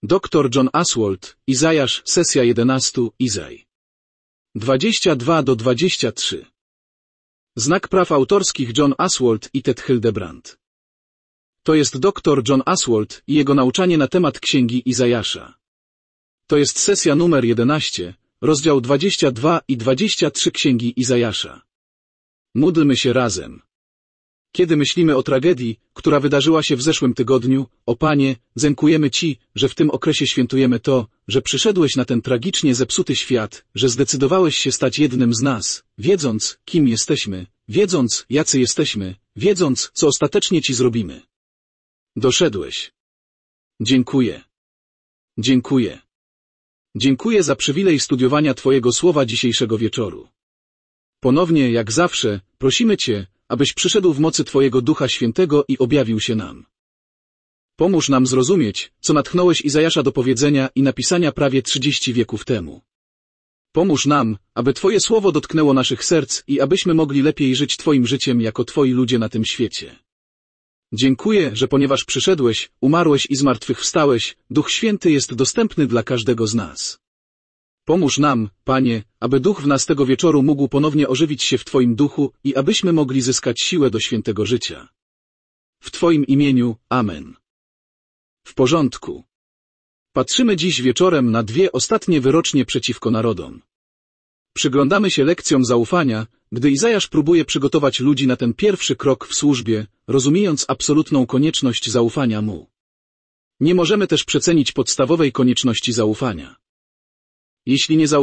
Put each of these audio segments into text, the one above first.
Dr John Oswald, Izajasz, sesja 11, Izaj. 22-23. Znak praw autorskich John Oswald i Ted Hildebrand. To jest dr John Oswald i jego nauczanie na temat Księgi Izajasza. To jest sesja numer 11, rozdział 22 i 23 Księgi Izajasza. Módlmy się razem. Kiedy myślimy o tragedii, która wydarzyła się w zeszłym tygodniu, o Panie, dziękujemy Ci, że w tym okresie świętujemy to, że przyszedłeś na ten tragicznie zepsuty świat, że zdecydowałeś się stać jednym z nas, wiedząc, kim jesteśmy, wiedząc, jacy jesteśmy, wiedząc, co ostatecznie Ci zrobimy. Doszedłeś. Dziękuję. Dziękuję. Dziękuję za przywilej studiowania Twojego słowa dzisiejszego wieczoru. Ponownie, jak zawsze, prosimy Cię, abyś przyszedł w mocy Twojego Ducha Świętego i objawił się nam. Pomóż nam zrozumieć, co natchnąłeś Izajasza do powiedzenia i napisania prawie 30 wieków temu. Pomóż nam, aby Twoje słowo dotknęło naszych serc i abyśmy mogli lepiej żyć Twoim życiem jako Twoi ludzie na tym świecie. Dziękuję, że ponieważ przyszedłeś, umarłeś i zmartwychwstałeś, Duch Święty jest dostępny dla każdego z nas. Pomóż nam, Panie, aby Duch w nas tego wieczoru mógł ponownie ożywić się w Twoim duchu i abyśmy mogli zyskać siłę do świętego życia. W Twoim imieniu, Amen. W porządku. Patrzymy dziś wieczorem na dwie ostatnie wyrocznie przeciwko narodom. Przyglądamy się lekcjom zaufania, gdy Izajasz próbuje przygotować ludzi na ten pierwszy krok w służbie, rozumiejąc absolutną konieczność zaufania Mu. Nie możemy też przecenić podstawowej konieczności zaufania. Jeśli nie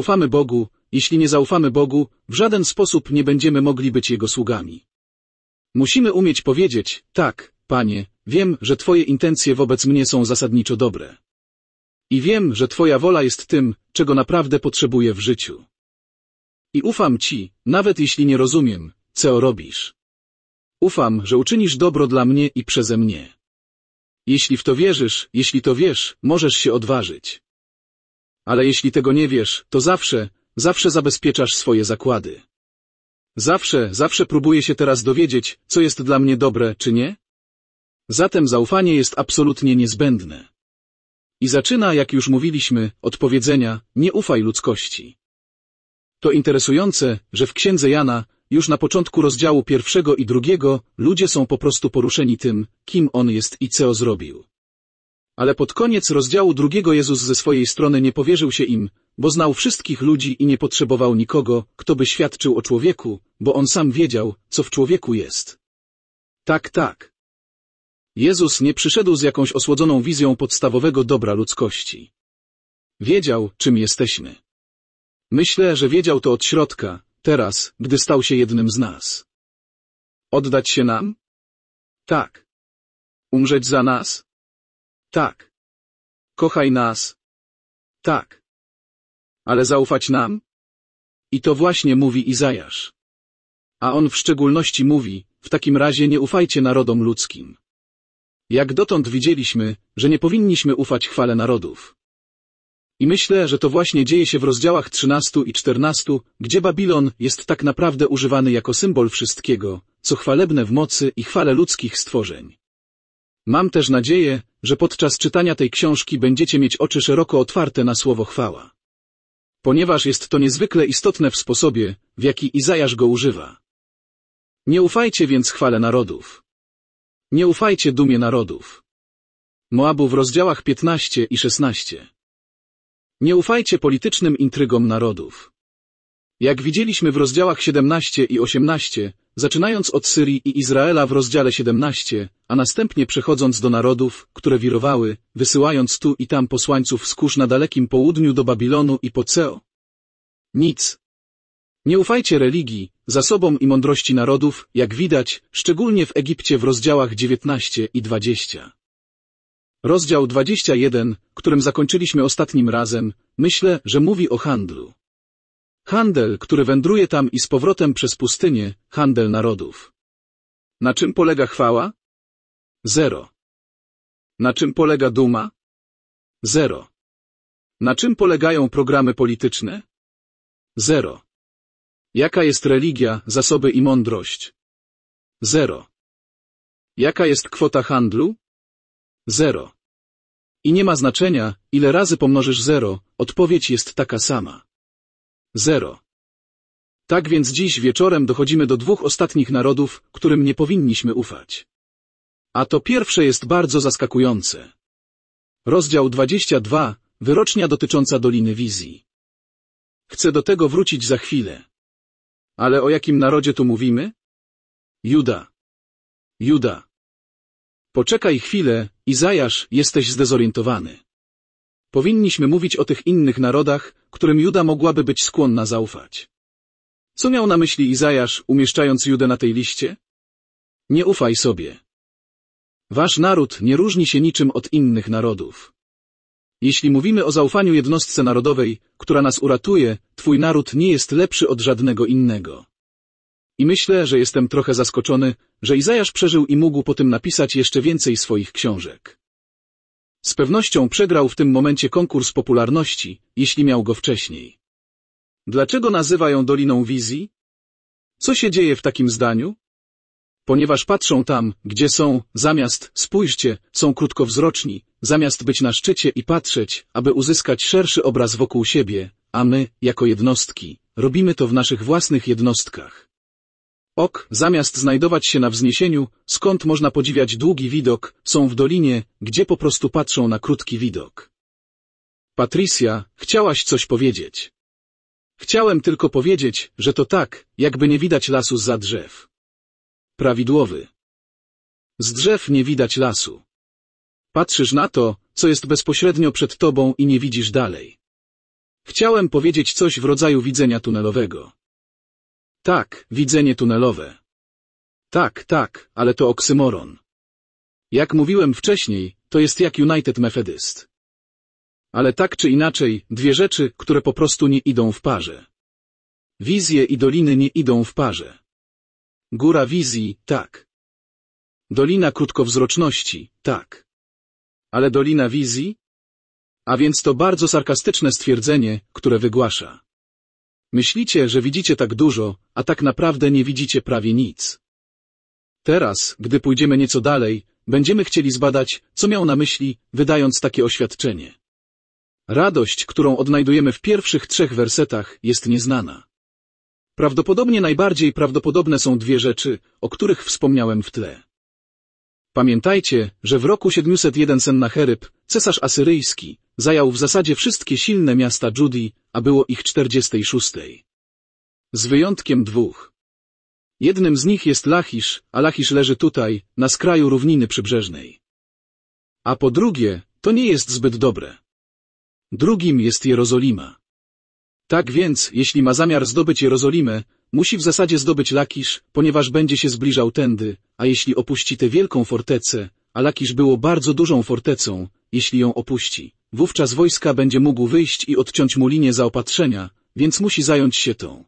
zaufamy Bogu, w żaden sposób nie będziemy mogli być Jego sługami. Musimy umieć powiedzieć, tak, Panie, wiem, że Twoje intencje wobec mnie są zasadniczo dobre. I wiem, że Twoja wola jest tym, czego naprawdę potrzebuję w życiu. I ufam Ci, nawet jeśli nie rozumiem, co robisz. Ufam, że uczynisz dobro dla mnie i przeze mnie. Jeśli w to wierzysz, jeśli to wiesz, możesz się odważyć. Ale jeśli tego nie wiesz, to zawsze zabezpieczasz swoje zakłady. Zawsze próbuję się teraz dowiedzieć, co jest dla mnie dobre, czy nie? Zatem zaufanie jest absolutnie niezbędne. I zaczyna, jak już mówiliśmy, od powiedzenia, nie ufaj ludzkości. To interesujące, że w Księdze Jana, już na początku rozdziału 1 i 2, ludzie są po prostu poruszeni tym, kim On jest i co zrobił. Ale pod koniec rozdziału 2 Jezus ze swojej strony nie powierzył się im, bo znał wszystkich ludzi i nie potrzebował nikogo, kto by świadczył o człowieku, bo On sam wiedział, co w człowieku jest. Tak. Jezus nie przyszedł z jakąś osłodzoną wizją podstawowego dobra ludzkości. Wiedział, czym jesteśmy. Myślę, że wiedział to od środka, teraz, gdy stał się jednym z nas. Oddać się nam? Tak. Umrzeć za nas? Tak. Kochaj nas? Tak. Ale zaufać nam? I to właśnie mówi Izajasz. A on w szczególności mówi, w takim razie nie ufajcie narodom ludzkim. Jak dotąd widzieliśmy, że nie powinniśmy ufać chwale narodów. I myślę, że to właśnie dzieje się w rozdziałach 13 i 14, gdzie Babilon jest tak naprawdę używany jako symbol wszystkiego, co chwalebne w mocy i chwale ludzkich stworzeń. Mam też nadzieję, że podczas czytania tej książki będziecie mieć oczy szeroko otwarte na słowo chwała. Ponieważ jest to niezwykle istotne w sposobie, w jaki Izajasz go używa. Nie ufajcie więc chwale narodów. Nie ufajcie dumie narodów. Moabu w rozdziałach 15 i 16. Nie ufajcie politycznym intrygom narodów. Jak widzieliśmy w rozdziałach 17 i 18, zaczynając od Syrii i Izraela w rozdziale 17, a następnie przechodząc do narodów, które wirowały, wysyłając tu i tam posłańców z kurz na dalekim południu do Babilonu i po Ceo. Nic. Nie ufajcie religii, zasobom i mądrości narodów, jak widać, szczególnie w Egipcie w rozdziałach 19 i 20. Rozdział 21, którym zakończyliśmy ostatnim razem, myślę, że mówi o handlu. Handel, który wędruje tam i z powrotem przez pustynię, handel narodów. Na czym polega chwała? 0. Na czym polega duma? 0. Na czym polegają programy polityczne? 0. Jaka jest religia, zasoby i mądrość? 0. Jaka jest kwota handlu? 0. I nie ma znaczenia, ile razy pomnożysz 0, odpowiedź jest taka sama. 0. Tak więc dziś wieczorem dochodzimy do dwóch ostatnich narodów, którym nie powinniśmy ufać. A to pierwsze jest bardzo zaskakujące. Rozdział 22, wyrocznia dotycząca Doliny Wizji. Chcę do tego wrócić za chwilę. Ale o jakim narodzie tu mówimy? Juda. Juda. Poczekaj chwilę, Izajasz, jesteś zdezorientowany. Powinniśmy mówić o tych innych narodach, którym Juda mogłaby być skłonna zaufać. Co miał na myśli Izajasz, umieszczając Judę na tej liście? Nie ufaj sobie. Wasz naród nie różni się niczym od innych narodów. Jeśli mówimy o zaufaniu jednostce narodowej, która nas uratuje, twój naród nie jest lepszy od żadnego innego. I myślę, że jestem trochę zaskoczony, że Izajasz przeżył i mógł po tym napisać jeszcze więcej swoich książek. Z pewnością przegrał w tym momencie konkurs popularności, jeśli miał go wcześniej. Dlaczego nazywa ją Doliną Wizji? Co się dzieje w takim zdaniu? Ponieważ patrzą tam, gdzie są, zamiast, spójrzcie, są krótkowzroczni, zamiast być na szczycie i patrzeć, aby uzyskać szerszy obraz wokół siebie, a my, jako jednostki, robimy to w naszych własnych jednostkach. Zamiast znajdować się na wzniesieniu, skąd można podziwiać długi widok, są w dolinie, gdzie po prostu patrzą na krótki widok. Patricia, chciałaś coś powiedzieć. Chciałem tylko powiedzieć, że to tak, jakby nie widać lasu zza drzew. Prawidłowy. Z drzew nie widać lasu. Patrzysz na to, co jest bezpośrednio przed tobą i nie widzisz dalej. Chciałem powiedzieć coś w rodzaju widzenia tunelowego. Tak, widzenie tunelowe. Tak, ale to oksymoron. Jak mówiłem wcześniej, to jest jak United Methodist. Ale tak czy inaczej, dwie rzeczy, które po prostu nie idą w parze. Wizje i doliny nie idą w parze. Góra wizji, tak. Dolina krótkowzroczności, tak. Ale dolina wizji? A więc to bardzo sarkastyczne stwierdzenie, które wygłasza. Myślicie, że widzicie tak dużo, a tak naprawdę nie widzicie prawie nic. Teraz, gdy pójdziemy nieco dalej, będziemy chcieli zbadać, co miał na myśli, wydając takie oświadczenie. Radość, którą odnajdujemy w pierwszych 3 wersetach, jest nieznana. Prawdopodobnie najbardziej prawdopodobne są dwie rzeczy, o których wspomniałem w tle. Pamiętajcie, że w roku 701 Sennacheryb, cesarz asyryjski, zajął w zasadzie wszystkie silne miasta Judii, a było ich 46. Z wyjątkiem 2. Jednym z nich jest Lachisz, a Lachisz leży tutaj, na skraju równiny przybrzeżnej. A po drugie, to nie jest zbyt dobre. Drugim jest Jerozolima. Tak więc, jeśli ma zamiar zdobyć Jerozolimę, musi w zasadzie zdobyć Lakisz, ponieważ będzie się zbliżał tędy, a jeśli opuści tę wielką fortecę, a Lakisz było bardzo dużą fortecą, jeśli ją opuści, wówczas wojska będzie mógł wyjść i odciąć mu linię zaopatrzenia, więc musi zająć się tą.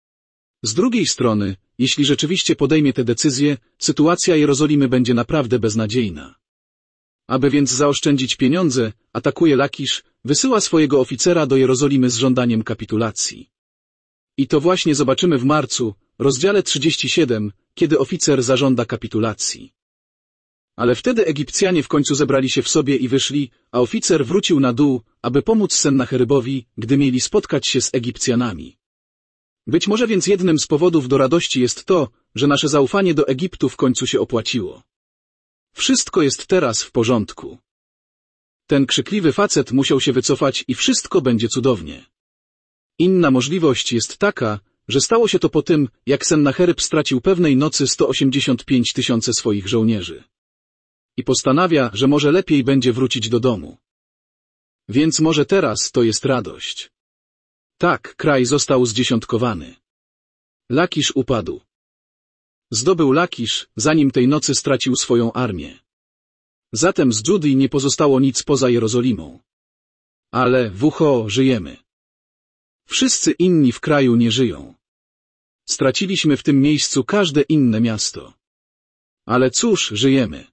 Z drugiej strony, jeśli rzeczywiście podejmie tę decyzję, sytuacja Jerozolimy będzie naprawdę beznadziejna. Aby więc zaoszczędzić pieniądze, atakuje Lakisz, wysyła swojego oficera do Jerozolimy z żądaniem kapitulacji. I to właśnie zobaczymy w marcu, rozdziale 37, kiedy oficer zażąda kapitulacji. Ale wtedy Egipcjanie w końcu zebrali się w sobie i wyszli, a oficer wrócił na dół, aby pomóc Sennacherybowi, gdy mieli spotkać się z Egipcjanami. Być może więc jednym z powodów do radości jest to, że nasze zaufanie do Egiptu w końcu się opłaciło. Wszystko jest teraz w porządku. Ten krzykliwy facet musiał się wycofać i wszystko będzie cudownie. Inna możliwość jest taka, że stało się to po tym, jak Sennacheryb stracił pewnej nocy 185 000 swoich żołnierzy. I postanawia, że może lepiej będzie wrócić do domu. Więc może teraz to jest radość. Tak, kraj został zdziesiątkowany. Lakisz upadł. Zdobył Lakisz, zanim tej nocy stracił swoją armię. Zatem z Judii nie pozostało nic poza Jerozolimą. Ale żyjemy. Wszyscy inni w kraju nie żyją. Straciliśmy w tym miejscu każde inne miasto. Ale cóż, żyjemy.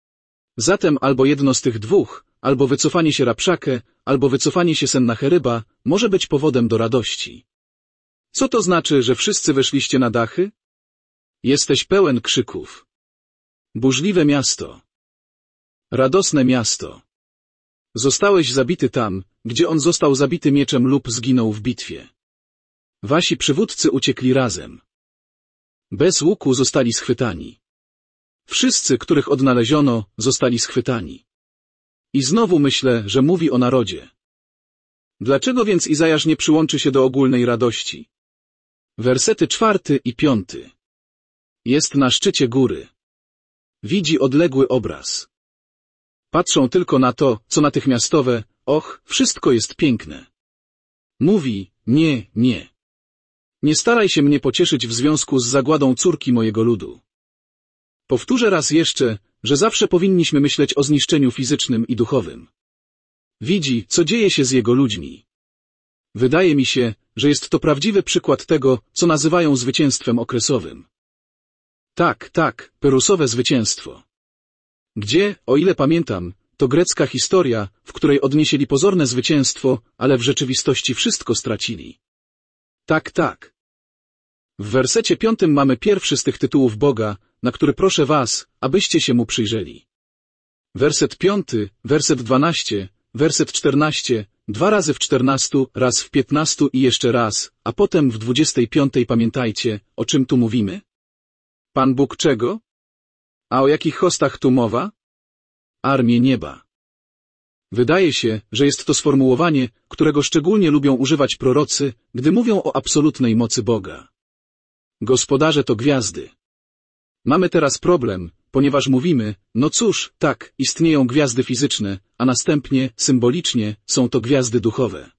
Zatem albo jedno z tych dwóch, albo wycofanie się Rabszakę, albo wycofanie się Sennacheryba może być powodem do radości. Co to znaczy, że wszyscy weszliście na dachy? Jesteś pełen krzyków. Burzliwe miasto. Radosne miasto. Zostałeś zabity tam, gdzie on został zabity mieczem lub zginął w bitwie. Wasi przywódcy uciekli razem. Bez łuku zostali schwytani. Wszyscy, których odnaleziono, zostali schwytani. I znowu myślę, że mówi o narodzie. Dlaczego więc Izajasz nie przyłączy się do ogólnej radości? Wersety 4 i 5. Jest na szczycie góry. Widzi odległy obraz. Patrzą tylko na to, co natychmiastowe, och, wszystko jest piękne. Mówi, nie, nie. Nie staraj się mnie pocieszyć w związku z zagładą córki mojego ludu. Powtórzę raz jeszcze, że zawsze powinniśmy myśleć o zniszczeniu fizycznym i duchowym. Widzi, co dzieje się z jego ludźmi. Wydaje mi się, że jest to prawdziwy przykład tego, co nazywają zwycięstwem okresowym. Tak, perusowe zwycięstwo. Gdzie, o ile pamiętam, to grecka historia, w której odnieśli pozorne zwycięstwo, ale w rzeczywistości wszystko stracili. Tak. W wersecie 5 mamy pierwszy z tych tytułów Boga, na który proszę was, abyście się mu przyjrzeli. Werset 5, werset 12, werset 14, 2 razy w 14, raz w 15 i jeszcze raz, a potem w 25 pamiętajcie, o czym tu mówimy? Pan Bóg czego? A o jakich hostach tu mowa? Armię nieba. Wydaje się, że jest to sformułowanie, którego szczególnie lubią używać prorocy, gdy mówią o absolutnej mocy Boga. Gospodarze to gwiazdy. Mamy teraz problem, ponieważ mówimy, no cóż, tak, istnieją gwiazdy fizyczne, a następnie, symbolicznie, są to gwiazdy duchowe.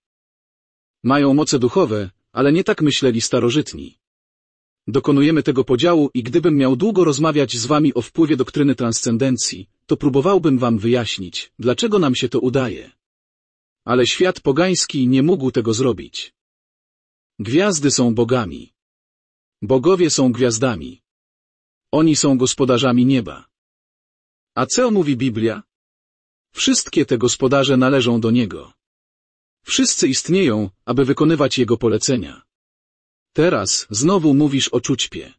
Mają moce duchowe, ale nie tak myśleli starożytni. Dokonujemy tego podziału i gdybym miał długo rozmawiać z wami o wpływie doktryny transcendencji, to próbowałbym wam wyjaśnić, dlaczego nam się to udaje. Ale świat pogański nie mógł tego zrobić. Gwiazdy są bogami. Bogowie są gwiazdami. Oni są gospodarzami nieba. A co mówi Biblia? Wszystkie te gospodarze należą do Niego. Wszyscy istnieją, aby wykonywać Jego polecenia. Teraz znowu mówisz o czućpie.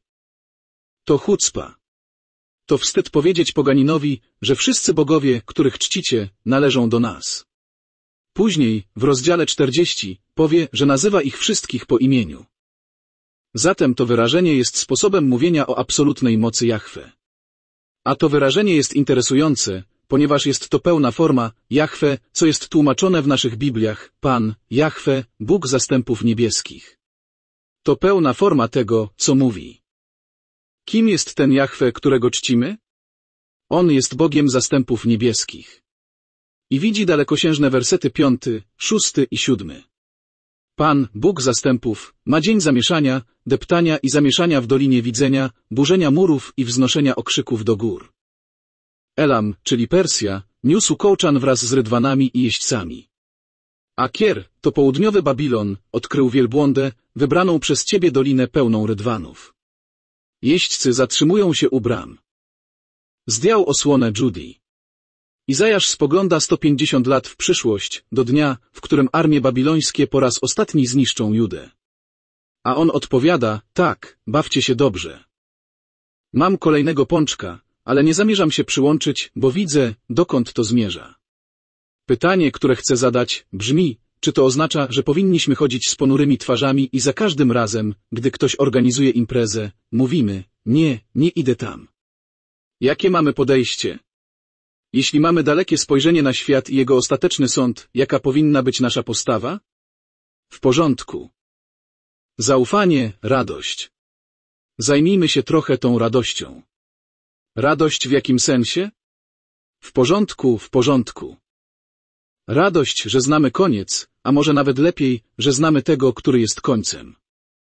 To chucpa. To wstyd powiedzieć poganinowi, że wszyscy bogowie, których czcicie, należą do nas. Później, w rozdziale 40, powie, że nazywa ich wszystkich po imieniu. Zatem to wyrażenie jest sposobem mówienia o absolutnej mocy Jahwe. A to wyrażenie jest interesujące, ponieważ jest to pełna forma Jahwe, co jest tłumaczone w naszych Bibliach, Pan, Jahwe, Bóg zastępów niebieskich. To pełna forma tego, co mówi. Kim jest ten Jahwe, którego czcimy? On jest Bogiem zastępów niebieskich. I widzi dalekosiężne wersety 5, 6 i 7. Pan, Bóg zastępów, ma dzień zamieszania, deptania i zamieszania w dolinie widzenia, burzenia murów i wznoszenia okrzyków do gór. Elam, czyli Persja, niósł kołczan wraz z rydwanami i jeźdźcami. A Kier, to południowy Babilon, odkrył wielbłądę, wybraną przez ciebie dolinę pełną rydwanów. Jeźdźcy zatrzymują się u bram. Zdjął osłonę Judii. Izajasz spogląda 150 lat w przyszłość, do dnia, w którym armie babilońskie po raz ostatni zniszczą Judę. A on odpowiada, tak, bawcie się dobrze. Mam kolejnego pączka, ale nie zamierzam się przyłączyć, bo widzę, dokąd to zmierza. Pytanie, które chcę zadać, brzmi, czy to oznacza, że powinniśmy chodzić z ponurymi twarzami i za każdym razem, gdy ktoś organizuje imprezę, mówimy, nie idę tam. Jakie mamy podejście? Jeśli mamy dalekie spojrzenie na świat i jego ostateczny sąd, jaka powinna być nasza postawa? W porządku. Zaufanie, radość. Zajmijmy się trochę tą radością. Radość w jakim sensie? W porządku. Radość, że znamy koniec, a może nawet lepiej, że znamy tego, który jest końcem.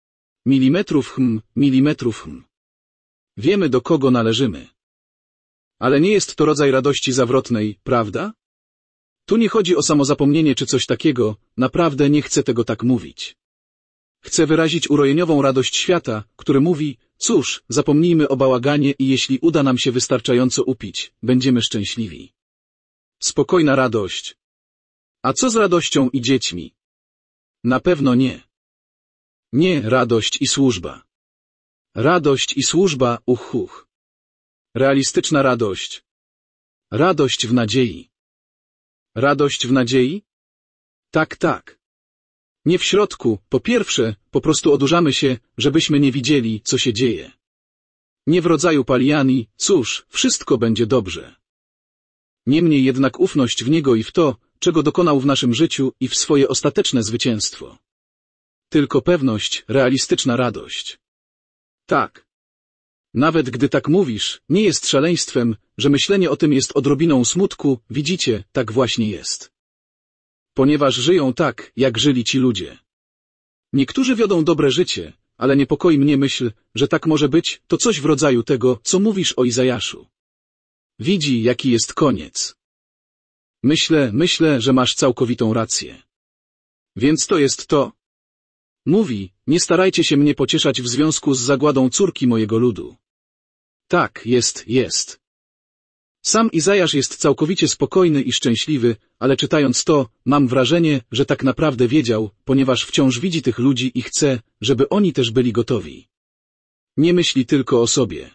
Milimetrów. Wiemy, do kogo należymy. Ale nie jest to rodzaj radości zawrotnej, prawda? Tu nie chodzi o samozapomnienie czy coś takiego, naprawdę nie chcę tego tak mówić. Chcę wyrazić urojeniową radość świata, który mówi, cóż, zapomnijmy o bałaganie i jeśli uda nam się wystarczająco upić, będziemy szczęśliwi. Spokojna radość. A co z radością i dziećmi? Na pewno nie. Nie, radość i służba. Radość i służba, Realistyczna radość. Radość w nadziei. Radość w nadziei? Tak, tak. Nie w środku, po pierwsze, po prostu odurzamy się, żebyśmy nie widzieli, co się dzieje. Nie w rodzaju paliani, cóż, wszystko będzie dobrze. Niemniej jednak ufność w Niego i w to, czego dokonał w naszym życiu i w swoje ostateczne zwycięstwo. Tylko pewność, realistyczna radość. Tak. Nawet gdy tak mówisz, nie jest szaleństwem, że myślenie o tym jest odrobiną smutku, widzicie, tak właśnie jest. Ponieważ żyją tak, jak żyli ci ludzie. Niektórzy wiodą dobre życie, ale niepokoi mnie myśl, że tak może być, to coś w rodzaju tego, co mówisz o Izajaszu. Widzi, jaki jest koniec. Myślę, że masz całkowitą rację. Więc to jest to. Mówi, nie starajcie się mnie pocieszać w związku z zagładą córki mojego ludu. Tak, jest. Sam Izajasz jest całkowicie spokojny i szczęśliwy, ale czytając to, mam wrażenie, że tak naprawdę wiedział, ponieważ wciąż widzi tych ludzi i chce, żeby oni też byli gotowi. Nie myśli tylko o sobie.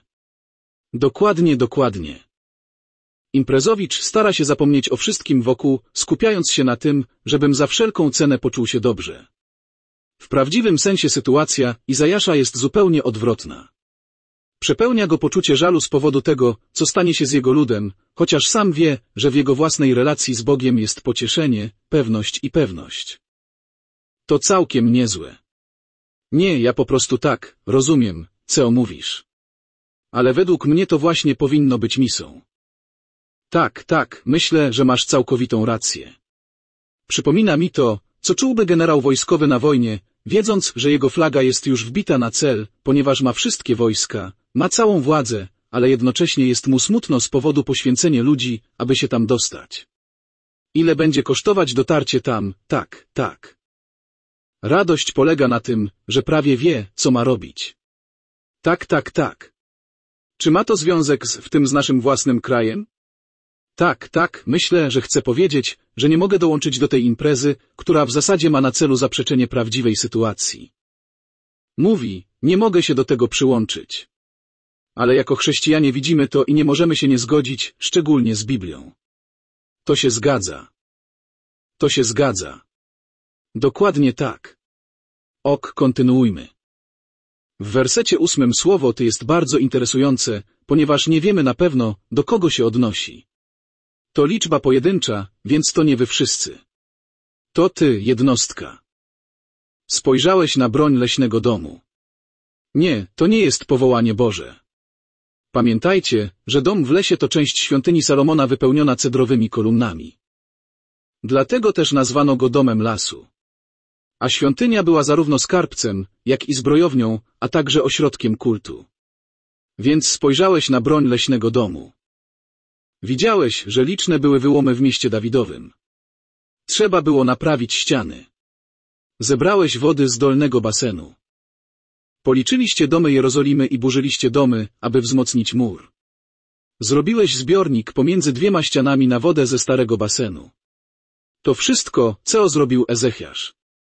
Dokładnie. Imprezowicz stara się zapomnieć o wszystkim wokół, skupiając się na tym, żebym za wszelką cenę poczuł się dobrze. W prawdziwym sensie sytuacja Izajasza jest zupełnie odwrotna. Przepełnia go poczucie żalu z powodu tego, co stanie się z jego ludem, chociaż sam wie, że w jego własnej relacji z Bogiem jest pocieszenie, pewność i pewność. To całkiem niezłe. Nie, ja po prostu tak, rozumiem, co mówisz. Ale według mnie to właśnie powinno być misą. Tak, myślę, że masz całkowitą rację. Przypomina mi to, co czułby generał wojskowy na wojnie, wiedząc, że jego flaga jest już wbita na cel, ponieważ ma wszystkie wojska, ma całą władzę, ale jednocześnie jest mu smutno z powodu poświęcenia ludzi, aby się tam dostać. Ile będzie kosztować dotarcie tam, tak. Radość polega na tym, że prawie wie, co ma robić. Tak. Czy ma to związek z naszym własnym krajem? Tak, myślę, że chcę powiedzieć, że nie mogę dołączyć do tej imprezy, która w zasadzie ma na celu zaprzeczenie prawdziwej sytuacji. Mówi, nie mogę się do tego przyłączyć. Ale jako chrześcijanie widzimy to i nie możemy się nie zgodzić, szczególnie z Biblią. To się zgadza. Dokładnie tak. Kontynuujmy. W wersecie 8 słowo to jest bardzo interesujące, ponieważ nie wiemy na pewno, do kogo się odnosi. To liczba pojedyncza, więc to nie wy wszyscy. To ty, jednostka. Spojrzałeś na broń leśnego domu. Nie, to nie jest powołanie Boże. Pamiętajcie, że dom w lesie to część świątyni Salomona wypełniona cedrowymi kolumnami. Dlatego też nazwano go domem lasu. A świątynia była zarówno skarbcem, jak i zbrojownią, a także ośrodkiem kultu. Więc spojrzałeś na broń leśnego domu. Widziałeś, że liczne były wyłomy w mieście Dawidowym. Trzeba było naprawić ściany. Zebrałeś wody z dolnego basenu. Policzyliście domy Jerozolimy i burzyliście domy, aby wzmocnić mur. Zrobiłeś zbiornik pomiędzy 2 ścianami na wodę ze starego basenu. To wszystko, co zrobił Ezechiasz.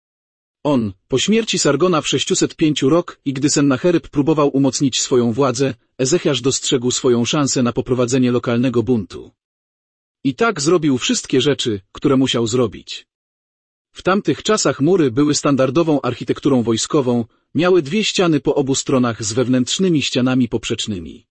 On, po śmierci Sargona w 605 rok i gdy Sennacheryb próbował umocnić swoją władzę, Ezechiasz dostrzegł swoją szansę na poprowadzenie lokalnego buntu. I tak zrobił wszystkie rzeczy, które musiał zrobić. W tamtych czasach mury były standardową architekturą wojskową, miały 2 ściany po obu stronach z wewnętrznymi ścianami poprzecznymi.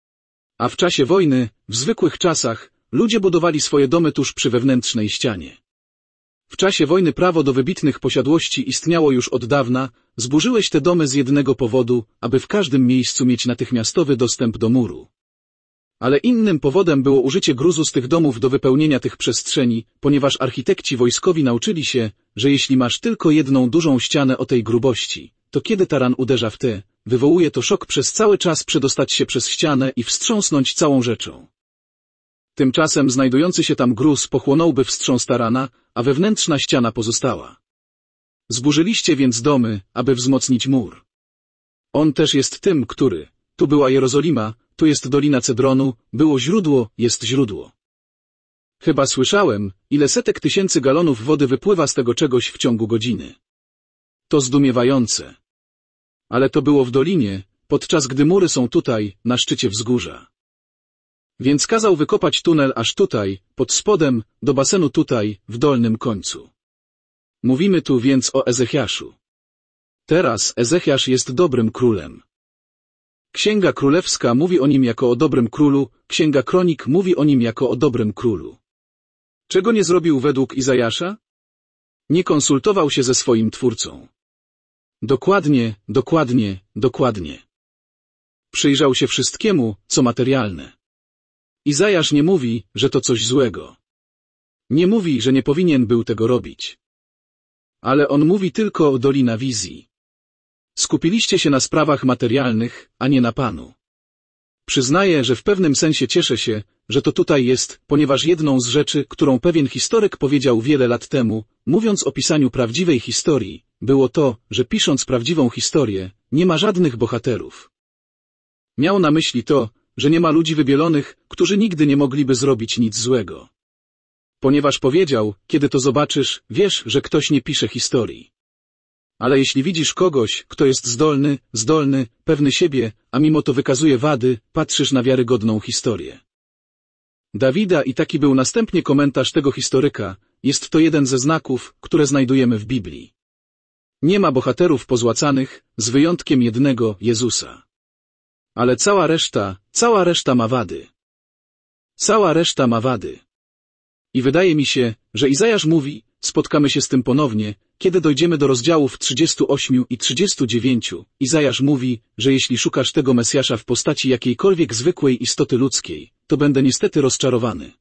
A w czasie wojny, w zwykłych czasach, ludzie budowali swoje domy tuż przy wewnętrznej ścianie. W czasie wojny prawo do wybitnych posiadłości istniało już od dawna, zburzyłeś te domy z jednego powodu, aby w każdym miejscu mieć natychmiastowy dostęp do muru. Ale innym powodem było użycie gruzu z tych domów do wypełnienia tych przestrzeni, ponieważ architekci wojskowi nauczyli się, że jeśli masz tylko jedną dużą ścianę o tej grubości, to kiedy taran uderza w tę, wywołuje to szok przez cały czas przedostać się przez ścianę i wstrząsnąć całą rzeczą. Tymczasem znajdujący się tam gruz pochłonąłby wstrząs tarana, a wewnętrzna ściana pozostała. Zburzyliście więc domy, aby wzmocnić mur. On też jest tym, który, tu była Jerozolima, tu jest Dolina Cedronu, było źródło, jest źródło. Chyba słyszałem, ile setek tysięcy galonów wody wypływa z tego czegoś w ciągu godziny. To zdumiewające. Ale to było w dolinie, podczas gdy mury są tutaj, na szczycie wzgórza. Więc kazał wykopać tunel aż tutaj, pod spodem, do basenu tutaj, w dolnym końcu. Mówimy tu więc o Ezechiaszu. Teraz Ezechiasz jest dobrym królem. Księga Królewska mówi o nim jako o dobrym królu, Księga Kronik mówi o nim jako o dobrym królu. Czego nie zrobił według Izajasza? Nie konsultował się ze swoim Twórcą. Dokładnie. Przyjrzał się wszystkiemu, co materialne. Izajasz nie mówi, że to coś złego. Nie mówi, że nie powinien był tego robić. Ale on mówi tylko o dolina wizji. Skupiliście się na sprawach materialnych, a nie na Panu. Przyznaję, że w pewnym sensie cieszę się, że to tutaj jest, ponieważ jedną z rzeczy, którą pewien historyk powiedział wiele lat temu, mówiąc o pisaniu prawdziwej historii, było to, że pisząc prawdziwą historię, nie ma żadnych bohaterów. Miał na myśli to, że nie ma ludzi wybielonych, którzy nigdy nie mogliby zrobić nic złego. Ponieważ powiedział, kiedy to zobaczysz, wiesz, że ktoś nie pisze historii. Ale jeśli widzisz kogoś, kto jest zdolny, pewny siebie, a mimo to wykazuje wady, patrzysz na wiarygodną historię. Dawida i taki był następnie komentarz tego historyka, jest to jeden ze znaków, które znajdujemy w Biblii. Nie ma bohaterów pozłacanych, z wyjątkiem jednego, Jezusa. Ale cała reszta ma wady. Cała reszta ma wady. I wydaje mi się, że Izajasz mówi, spotkamy się z tym ponownie, kiedy dojdziemy do rozdziałów 38 i 39. Izajasz mówi, że jeśli szukasz tego Mesjasza w postaci jakiejkolwiek zwykłej istoty ludzkiej, to będę niestety rozczarowany.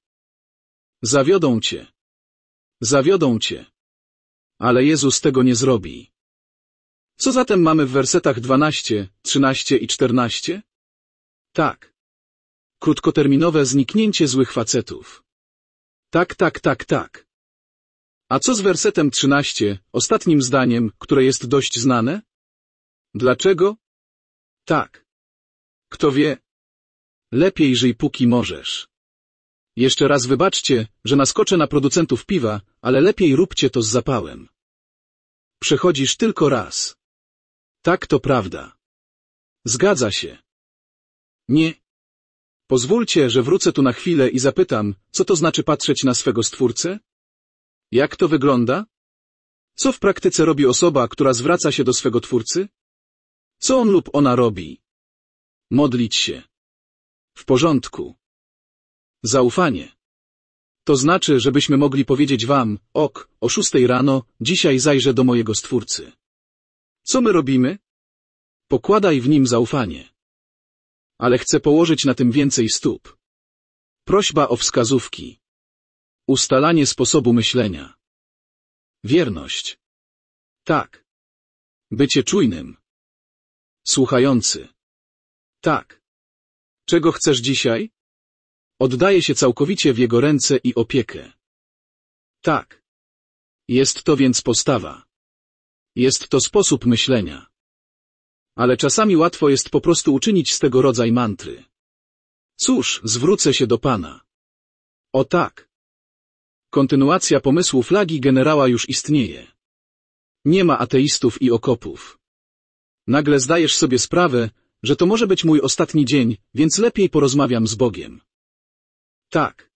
Zawiodą cię. Ale Jezus tego nie zrobi. Co zatem mamy w wersetach 12, 13 i 14? Tak. Krótkoterminowe zniknięcie złych facetów. Tak. A co z wersetem 13, ostatnim zdaniem, które jest dość znane? Dlaczego? Tak. Kto wie? Lepiej żyj póki możesz. Jeszcze raz wybaczcie, że naskoczę na producentów piwa, ale lepiej róbcie to z zapałem. Przechodzisz tylko raz. Tak, to prawda. Zgadza się. Nie. Pozwólcie, że wrócę tu na chwilę i zapytam, co to znaczy patrzeć na swego Stwórcę? Jak to wygląda? Co w praktyce robi osoba, która zwraca się do swego Twórcy? Co on lub ona robi? Modlić się. W porządku. Zaufanie. To znaczy, żebyśmy mogli powiedzieć wam, o 6 rano, dzisiaj zajrzę do mojego Stwórcy. Co my robimy? Pokładaj w nim zaufanie. Ale chcę położyć na tym więcej stóp. Prośba o wskazówki. Ustalanie sposobu myślenia. Wierność. Tak. Bycie czujnym. Słuchający. Tak. Czego chcesz dzisiaj? Oddaję się całkowicie w Jego ręce i opiekę. Tak. Jest to więc postawa. Jest to sposób myślenia. Ale czasami łatwo jest po prostu uczynić z tego rodzaj mantry. Cóż, zwrócę się do Pana. O tak. Kontynuacja pomysłu flagi generała już istnieje. Nie ma ateistów i okopów. Nagle zdajesz sobie sprawę, że to może być mój ostatni dzień, więc lepiej porozmawiam z Bogiem. Tak.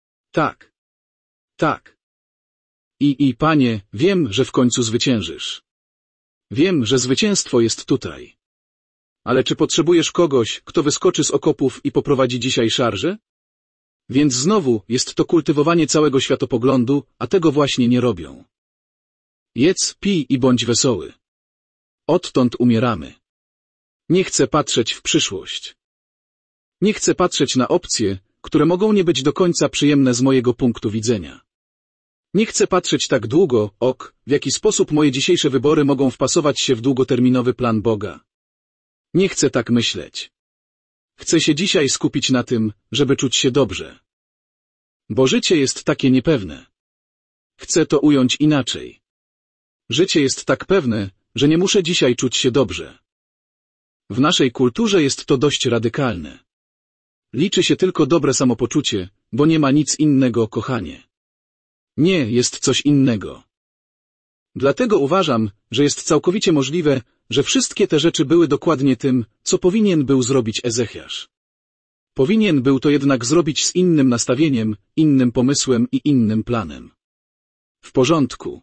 I Panie, wiem, że w końcu zwyciężysz. Wiem, że zwycięstwo jest tutaj. Ale czy potrzebujesz kogoś, kto wyskoczy z okopów i poprowadzi dzisiaj szarżę? Więc znowu jest to kultywowanie całego światopoglądu, a tego właśnie nie robią. Jedz, pij i bądź wesoły. Odtąd umieramy. Nie chcę patrzeć w przyszłość. Nie chcę patrzeć na opcje, które mogą nie być do końca przyjemne z mojego punktu widzenia. Nie chcę patrzeć tak długo, w jaki sposób moje dzisiejsze wybory mogą wpasować się w długoterminowy plan Boga. Nie chcę tak myśleć. Chcę się dzisiaj skupić na tym, żeby czuć się dobrze. Bo życie jest takie niepewne. Chcę to ująć inaczej. Życie jest tak pewne, że nie muszę dzisiaj czuć się dobrze. W naszej kulturze jest to dość radykalne. Liczy się tylko dobre samopoczucie, bo nie ma nic innego, kochanie. Nie, jest coś innego. Dlatego uważam, że jest całkowicie możliwe, że wszystkie te rzeczy były dokładnie tym, co powinien był zrobić Ezechiasz. Powinien był to jednak zrobić z innym nastawieniem, innym pomysłem i innym planem. W porządku.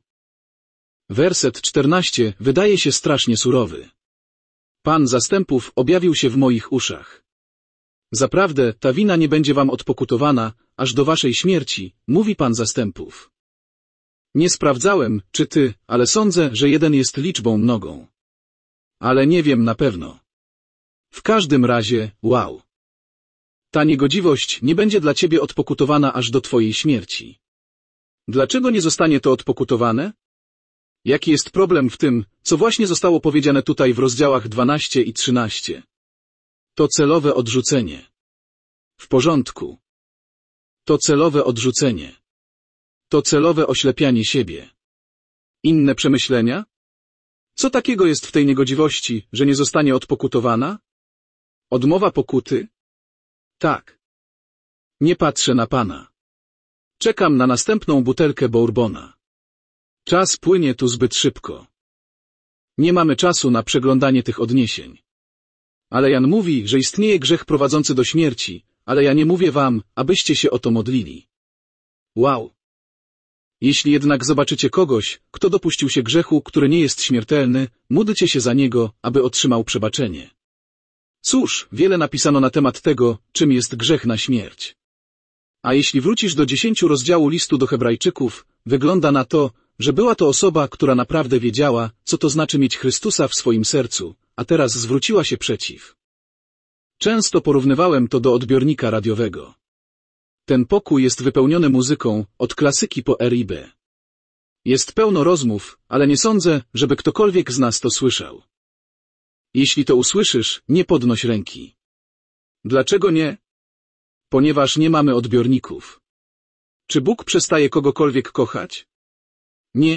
Werset 14 wydaje się strasznie surowy. Pan zastępów objawił się w moich uszach. Zaprawdę ta wina nie będzie wam odpokutowana, aż do waszej śmierci, mówi Pan zastępów. Nie sprawdzałem, czy ty, ale sądzę, że jeden jest liczbą mnogą. Ale nie wiem na pewno. W każdym razie, wow. Ta niegodziwość nie będzie dla ciebie odpokutowana aż do twojej śmierci. Dlaczego nie zostanie to odpokutowane? Jaki jest problem w tym, co właśnie zostało powiedziane tutaj w rozdziałach 12 i 13? To celowe odrzucenie. W porządku. To celowe odrzucenie. To celowe oślepianie siebie. Inne przemyślenia? Co takiego jest w tej niegodziwości, że nie zostanie odpokutowana? Odmowa pokuty? Tak. Nie patrzę na Pana. Czekam na następną butelkę bourbona. Czas płynie tu zbyt szybko. Nie mamy czasu na przeglądanie tych odniesień. Ale Jan mówi, że istnieje grzech prowadzący do śmierci, ale ja nie mówię wam, abyście się o to modlili. Wow. Jeśli jednak zobaczycie kogoś, kto dopuścił się grzechu, który nie jest śmiertelny, módlcie się za niego, aby otrzymał przebaczenie. Cóż, wiele napisano na temat tego, czym jest grzech na śmierć. A jeśli wrócisz do 10 rozdziału listu do Hebrajczyków, wygląda na to, że była to osoba, która naprawdę wiedziała, co to znaczy mieć Chrystusa w swoim sercu, a teraz zwróciła się przeciw. Często porównywałem to do odbiornika radiowego. Ten pokój jest wypełniony muzyką, od klasyki po R&B. Jest pełno rozmów, ale nie sądzę, żeby ktokolwiek z nas to słyszał. Jeśli to usłyszysz, nie podnoś ręki. Dlaczego nie? Ponieważ nie mamy odbiorników. Czy Bóg przestaje kogokolwiek kochać? Nie.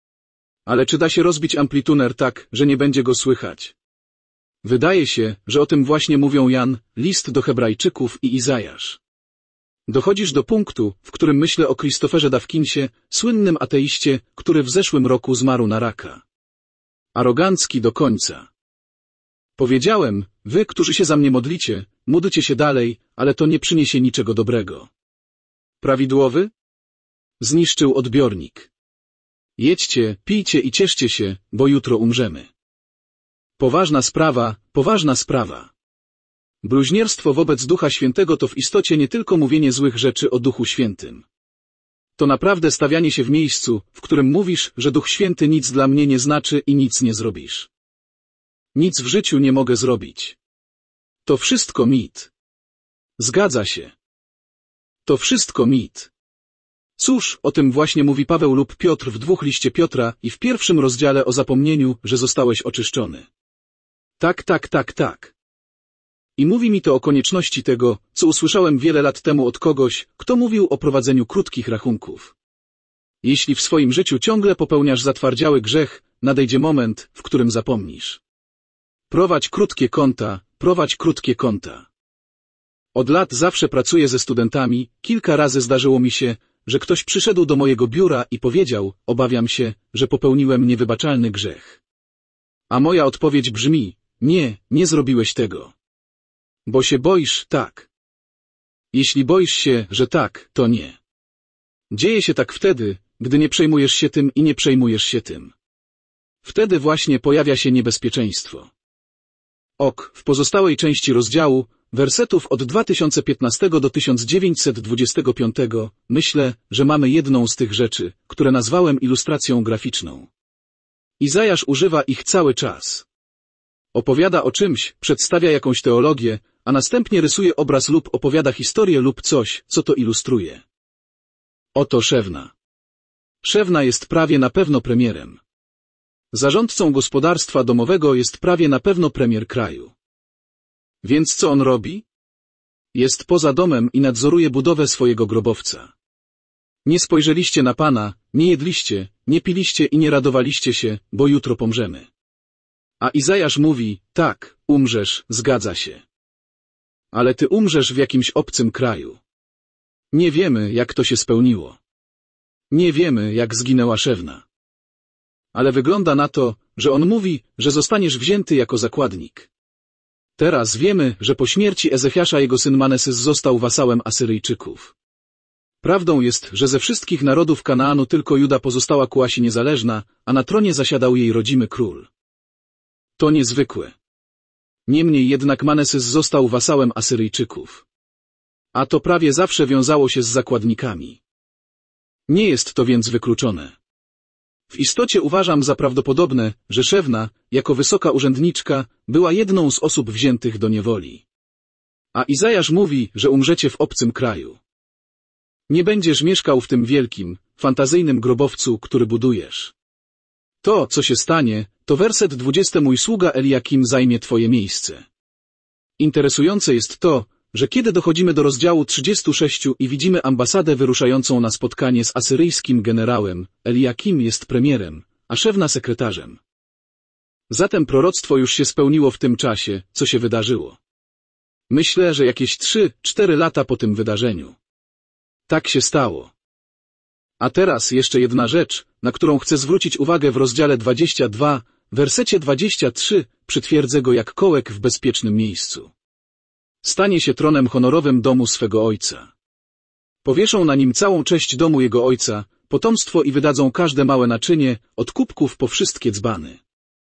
Ale czy da się rozbić amplituner tak, że nie będzie go słychać? Wydaje się, że o tym właśnie mówią Jan, list do Hebrajczyków i Izajasz. Dochodzisz do punktu, w którym myślę o Christopherze Dawkinsie, słynnym ateiście, który w zeszłym roku zmarł na raka. Arogancki do końca. Powiedziałem, wy, którzy się za mnie modlicie, módlcie się dalej, ale to nie przyniesie niczego dobrego. Prawidłowy? Zniszczył odbiornik. Jedźcie, pijcie i cieszcie się, bo jutro umrzemy. Poważna sprawa, poważna sprawa. Bluźnierstwo wobec Ducha Świętego to w istocie nie tylko mówienie złych rzeczy o Duchu Świętym. To naprawdę stawianie się w miejscu, w którym mówisz, że Duch Święty nic dla mnie nie znaczy i nic nie zrobisz. Nic w życiu nie mogę zrobić. To wszystko mit. Zgadza się. To wszystko mit. Cóż, o tym właśnie mówi Paweł lub Piotr w 2 liście Piotra i w 1 rozdziale o zapomnieniu, że zostałeś oczyszczony. Tak. I mówi mi to o konieczności tego, co usłyszałem wiele lat temu od kogoś, kto mówił o prowadzeniu krótkich rachunków. Jeśli w swoim życiu ciągle popełniasz zatwardziały grzech, nadejdzie moment, w którym zapomnisz. Prowadź krótkie konta. Od lat zawsze pracuję ze studentami, kilka razy zdarzyło mi się, że ktoś przyszedł do mojego biura i powiedział, obawiam się, że popełniłem niewybaczalny grzech. A moja odpowiedź brzmi, nie zrobiłeś tego. Bo się boisz, tak. Jeśli boisz się, że tak, to nie. Dzieje się tak wtedy, gdy nie przejmujesz się tym i nie przejmujesz się tym. Wtedy właśnie pojawia się niebezpieczeństwo. W pozostałej części rozdziału, wersetów od 2015 do 1925, myślę, że mamy jedną z tych rzeczy, które nazwałem ilustracją graficzną. Izajasz używa ich cały czas. Opowiada o czymś, przedstawia jakąś teologię, a następnie rysuje obraz lub opowiada historię lub coś, co to ilustruje. Oto Szewna. Szewna jest prawie na pewno premierem. Zarządcą gospodarstwa domowego jest prawie na pewno premier kraju. Więc co on robi? Jest poza domem i nadzoruje budowę swojego grobowca. Nie spojrzeliście na Pana, nie jedliście, nie piliście i nie radowaliście się, bo jutro pomrzemy. A Izajasz mówi, tak, umrzesz, zgadza się. Ale ty umrzesz w jakimś obcym kraju. Nie wiemy, jak to się spełniło. Nie wiemy, jak zginęła Szewna. Ale wygląda na to, że on mówi, że zostaniesz wzięty jako zakładnik. Teraz wiemy, że po śmierci Ezechiasza jego syn Manesys został wasałem Asyryjczyków. Prawdą jest, że ze wszystkich narodów Kanaanu tylko Juda pozostała ku Asi niezależna, a na tronie zasiadał jej rodzimy król. To niezwykłe. Niemniej jednak Manesys został wasałem Asyryjczyków. A to prawie zawsze wiązało się z zakładnikami. Nie jest to więc wykluczone. W istocie uważam za prawdopodobne, że Szewna, jako wysoka urzędniczka, była jedną z osób wziętych do niewoli. A Izajasz mówi, że umrzecie w obcym kraju. Nie będziesz mieszkał w tym wielkim, fantazyjnym grobowcu, który budujesz. To, co się stanie, to werset 20. Mój sługa Eliakim zajmie twoje miejsce. Interesujące jest to, że kiedy dochodzimy do rozdziału 36 i widzimy ambasadę wyruszającą na spotkanie z asyryjskim generałem, Eliakim jest premierem, a Szewna sekretarzem. Zatem proroctwo już się spełniło w tym czasie, co się wydarzyło. Myślę, że jakieś 3-4 lata po tym wydarzeniu. Tak się stało. A teraz jeszcze jedna rzecz, na którą chcę zwrócić uwagę w rozdziale 22, wersecie 23, przytwierdzę go jak kołek w bezpiecznym miejscu. Stanie się tronem honorowym domu swego ojca. Powieszą na nim całą cześć domu jego ojca, potomstwo i wydadzą każde małe naczynie, od kubków po wszystkie dzbany.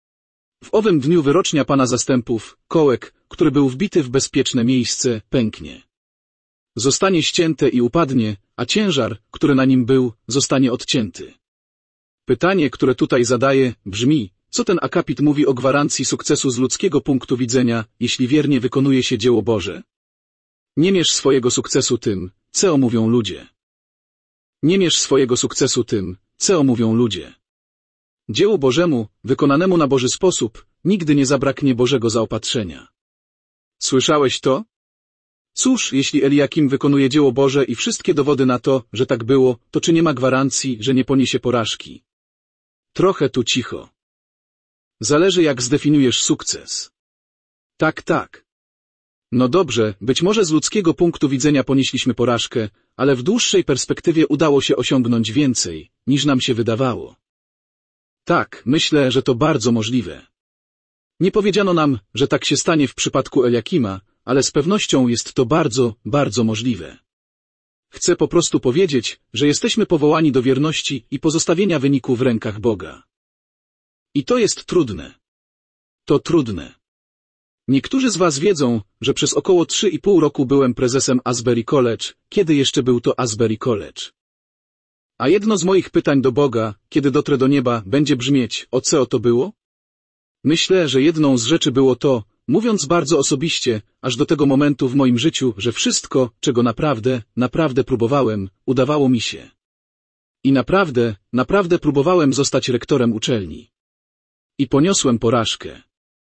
W owym dniu wyrocznia Pana zastępów, kołek, który był wbity w bezpieczne miejsce, pęknie. Zostanie ścięte i upadnie, a ciężar, który na nim był, zostanie odcięty. Pytanie, które tutaj zadaję, brzmi, co ten akapit mówi o gwarancji sukcesu z ludzkiego punktu widzenia, jeśli wiernie wykonuje się dzieło Boże? Nie mierz swojego sukcesu tym, co mówią ludzie. Nie mierz swojego sukcesu tym, co mówią ludzie. Dziełu Bożemu, wykonanemu na Boży sposób, nigdy nie zabraknie Bożego zaopatrzenia. Słyszałeś to? Cóż, jeśli Eliakim wykonuje dzieło Boże i wszystkie dowody na to, że tak było, to czy nie ma gwarancji, że nie poniesie porażki? Trochę tu cicho. Zależy, jak zdefiniujesz sukces. Tak. No dobrze, być może z ludzkiego punktu widzenia ponieśliśmy porażkę, ale w dłuższej perspektywie udało się osiągnąć więcej, niż nam się wydawało. Tak, myślę, że to bardzo możliwe. Nie powiedziano nam, że tak się stanie w przypadku Eliakima, ale z pewnością jest to bardzo, bardzo możliwe. Chcę po prostu powiedzieć, że jesteśmy powołani do wierności i pozostawienia wyniku w rękach Boga. I to jest trudne. To trudne. Niektórzy z was wiedzą, że przez około 3,5 roku byłem prezesem Asbury College, kiedy jeszcze był to Asbury College. A jedno z moich pytań do Boga, kiedy dotrę do nieba, będzie brzmieć, o co to było? Myślę, że jedną z rzeczy było to, mówiąc bardzo osobiście, aż do tego momentu w moim życiu, że wszystko, czego naprawdę próbowałem, udawało mi się. I naprawdę próbowałem zostać rektorem uczelni. I poniosłem porażkę.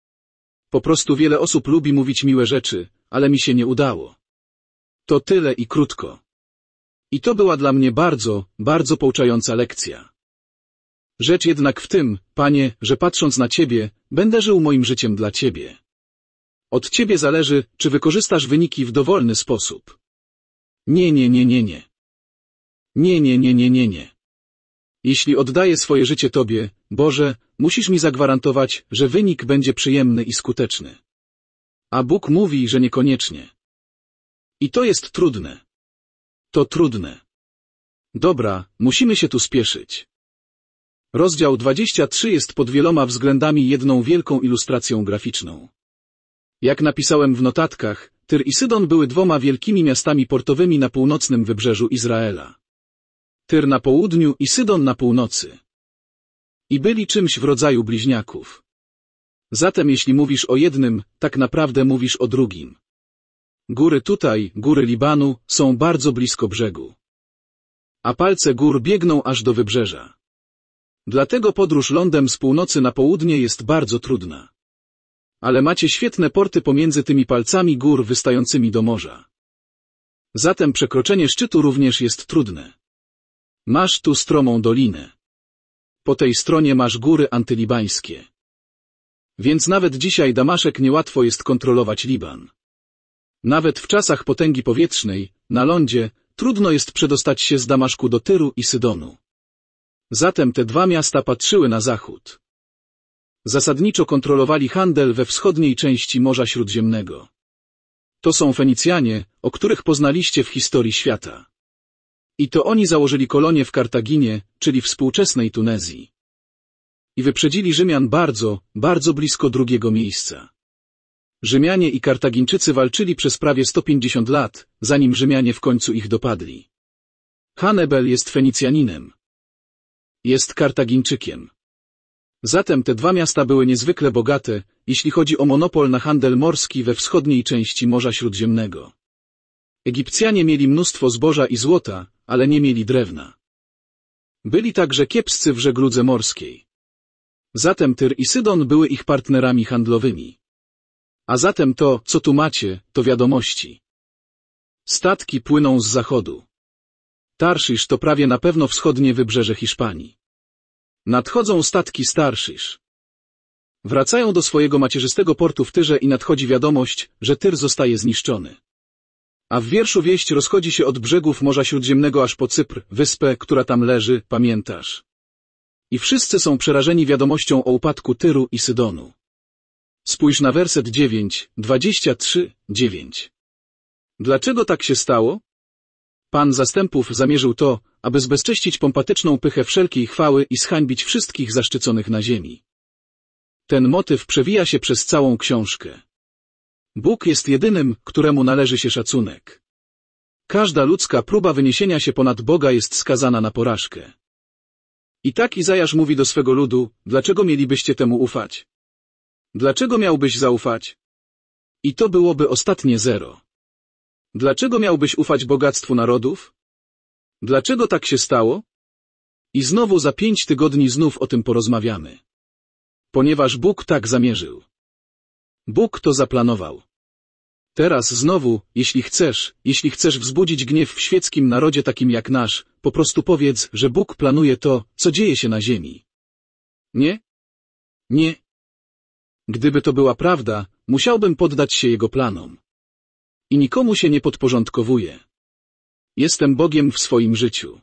Po prostu wiele osób lubi mówić miłe rzeczy, ale mi się nie udało. To tyle i krótko. I to była dla mnie bardzo, bardzo pouczająca lekcja. Rzecz jednak w tym, Panie, że patrząc na Ciebie, będę żył moim życiem dla Ciebie. Od Ciebie zależy, czy wykorzystasz wyniki w dowolny sposób. Nie. Nie. Jeśli oddaję swoje życie Tobie, Boże, musisz mi zagwarantować, że wynik będzie przyjemny i skuteczny. A Bóg mówi, że niekoniecznie. I to jest trudne. To trudne. Dobra, musimy się tu spieszyć. Rozdział 23 jest pod wieloma względami jedną wielką ilustracją graficzną. Jak napisałem w notatkach, Tyr i Sydon były dwoma wielkimi miastami portowymi na północnym wybrzeżu Izraela. Tyr na południu i Sydon na północy. I byli czymś w rodzaju bliźniaków. Zatem jeśli mówisz o jednym, tak naprawdę mówisz o drugim. Góry tutaj, góry Libanu, są bardzo blisko brzegu. A palce gór biegną aż do wybrzeża. Dlatego podróż lądem z północy na południe jest bardzo trudna. Ale macie świetne porty pomiędzy tymi palcami gór wystającymi do morza. Zatem przekroczenie szczytu również jest trudne. Masz tu stromą dolinę. Po tej stronie masz góry antylibańskie. Więc nawet dzisiaj Damaszek niełatwo jest kontrolować Liban. Nawet w czasach potęgi powietrznej, na lądzie, trudno jest przedostać się z Damaszku do Tyru i Sydonu. Zatem te dwa miasta patrzyły na zachód. Zasadniczo kontrolowali handel we wschodniej części Morza Śródziemnego. To są Fenicjanie, o których poznaliście w historii świata. I to oni założyli kolonię w Kartaginie, czyli współczesnej Tunezji. I wyprzedzili Rzymian bardzo, bardzo blisko drugiego miejsca. Rzymianie i Kartagińczycy walczyli przez prawie 150 lat, zanim Rzymianie w końcu ich dopadli. Hannibal jest Fenicjaninem. Jest Kartagińczykiem. Zatem te dwa miasta były niezwykle bogate, jeśli chodzi o monopol na handel morski we wschodniej części Morza Śródziemnego. Egipcjanie mieli mnóstwo zboża i złota, ale nie mieli drewna. Byli także kiepscy w żegludze morskiej. Zatem Tyr i Sydon były ich partnerami handlowymi. A zatem to, co tu macie, to wiadomości. Statki płyną z zachodu. Tarszisz to prawie na pewno wschodnie wybrzeże Hiszpanii. Nadchodzą statki z Tarszisz. Wracają do swojego macierzystego portu w Tyrze i nadchodzi wiadomość, że Tyr zostaje zniszczony. A w wierszu wieść rozchodzi się od brzegów Morza Śródziemnego aż po Cypr, wyspę, która tam leży, pamiętasz. I wszyscy są przerażeni wiadomością o upadku Tyru i Sydonu. Spójrz na werset 9, 23, 9. Dlaczego tak się stało? Pan zastępów zamierzył to, aby zbezcześcić pompatyczną pychę wszelkiej chwały i zhańbić wszystkich zaszczyconych na ziemi. Ten motyw przewija się przez całą książkę. Bóg jest jedynym, któremu należy się szacunek. Każda ludzka próba wyniesienia się ponad Boga jest skazana na porażkę. I tak Izajasz mówi do swego ludu, dlaczego mielibyście temu ufać? Dlaczego miałbyś zaufać? I to byłoby ostatnie zero. Dlaczego miałbyś ufać bogactwu narodów? Dlaczego tak się stało? I znowu za 5 tygodni znów o tym porozmawiamy. Ponieważ Bóg tak zamierzył. Bóg to zaplanował. Teraz znowu, jeśli chcesz wzbudzić gniew w świeckim narodzie takim jak nasz, po prostu powiedz, że Bóg planuje to, co dzieje się na ziemi. Nie? Nie. Gdyby to była prawda, musiałbym poddać się Jego planom. I nikomu się nie podporządkowuję. Jestem Bogiem w swoim życiu.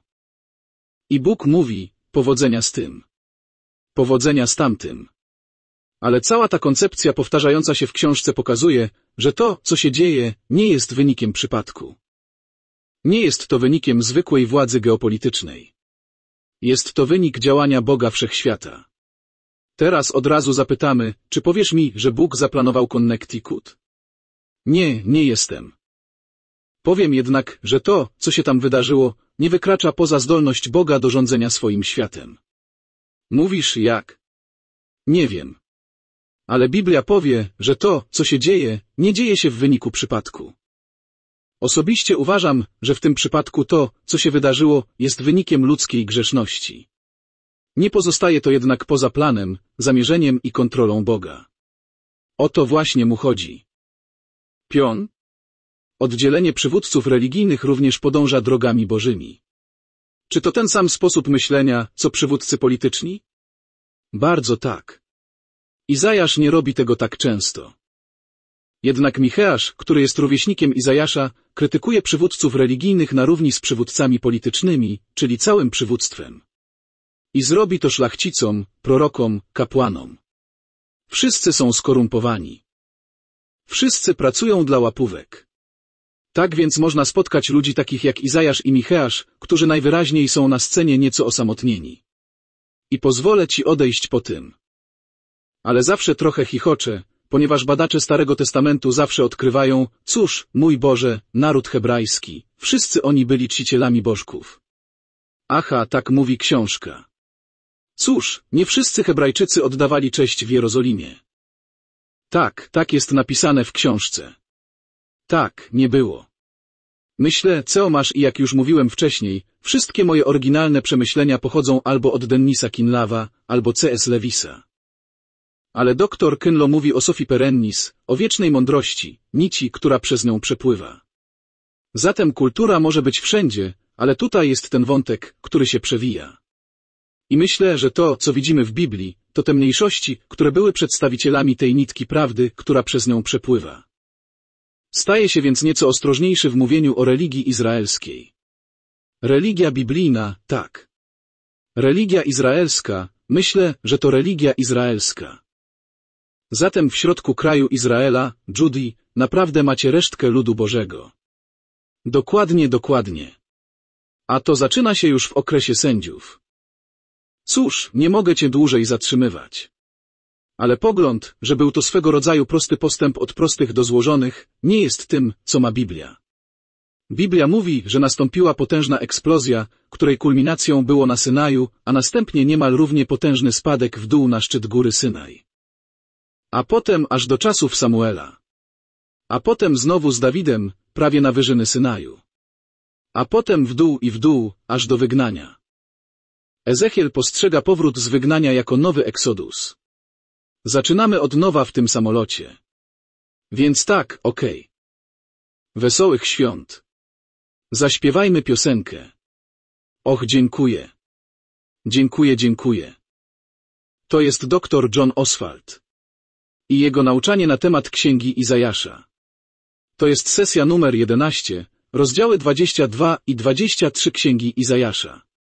I Bóg mówi, powodzenia z tym. Powodzenia z tamtym. Ale cała ta koncepcja powtarzająca się w książce pokazuje, że to, co się dzieje, nie jest wynikiem przypadku. Nie jest to wynikiem zwykłej władzy geopolitycznej. Jest to wynik działania Boga Wszechświata. Teraz od razu zapytamy, czy powiesz mi, że Bóg zaplanował Connecticut? Nie, nie jestem. Powiem jednak, że to, co się tam wydarzyło, nie wykracza poza zdolność Boga do rządzenia swoim światem. Mówisz jak? Nie wiem. Ale Biblia powie, że to, co się dzieje, nie dzieje się w wyniku przypadku. Osobiście uważam, że w tym przypadku to, co się wydarzyło, jest wynikiem ludzkiej grzeszności. Nie pozostaje to jednak poza planem, zamierzeniem i kontrolą Boga. O to właśnie mu chodzi. Pion? Oddzielenie przywódców religijnych również podąża drogami bożymi. Czy to ten sam sposób myślenia, co przywódcy polityczni? Bardzo tak. Izajasz nie robi tego tak często. Jednak Micheasz, który jest rówieśnikiem Izajasza, krytykuje przywódców religijnych na równi z przywódcami politycznymi, czyli całym przywództwem. I zrobi to szlachcicom, prorokom, kapłanom. Wszyscy są skorumpowani. Wszyscy pracują dla łapówek. Tak więc można spotkać ludzi takich jak Izajasz i Micheasz, którzy najwyraźniej są na scenie nieco osamotnieni. I pozwolę ci odejść po tym. Ale zawsze trochę chichoczę, ponieważ badacze Starego Testamentu zawsze odkrywają, cóż, mój Boże, naród hebrajski, wszyscy oni byli czcicielami bożków. Aha, tak mówi książka. Cóż, nie wszyscy Hebrajczycy oddawali cześć w Jerozolimie. Tak jest napisane w książce. Tak, nie było. Myślę, Ceomasz i jak już mówiłem wcześniej, wszystkie moje oryginalne przemyślenia pochodzą albo od Dennisa Kinlawa, albo C.S. Lewisa. Ale dr Kinlo mówi o Sophie Perennis, o wiecznej mądrości, nici, która przez nią przepływa. Zatem kultura może być wszędzie, ale tutaj jest ten wątek, który się przewija. I myślę, że to, co widzimy w Biblii, to te mniejszości, które były przedstawicielami tej nitki prawdy, która przez nią przepływa. Staje się więc nieco ostrożniejszy w mówieniu o religii izraelskiej. Religia biblijna, tak. Religia izraelska, myślę, że to religia izraelska. Zatem w środku kraju Izraela, Judii, naprawdę macie resztkę ludu Bożego. Dokładnie. A to zaczyna się już w okresie sędziów. Cóż, nie mogę cię dłużej zatrzymywać. Ale pogląd, że był to swego rodzaju prosty postęp od prostych do złożonych, nie jest tym, co ma Biblia. Biblia mówi, że nastąpiła potężna eksplozja, której kulminacją było na Synaju, a następnie niemal równie potężny spadek w dół na szczyt góry Synaj. A potem aż do czasów Samuela. A potem znowu z Dawidem, prawie na wyżyny Synaju. A potem w dół, aż do wygnania. Ezechiel postrzega powrót z wygnania jako nowy Exodus. Zaczynamy od nowa w tym samolocie. Więc tak, okej. Wesołych świąt. Zaśpiewajmy piosenkę. Och, dziękuję. Dziękuję. To jest dr John Oswald. I jego nauczanie na temat Księgi Izajasza. To jest sesja numer 11, rozdziały 22 i 23 Księgi Izajasza.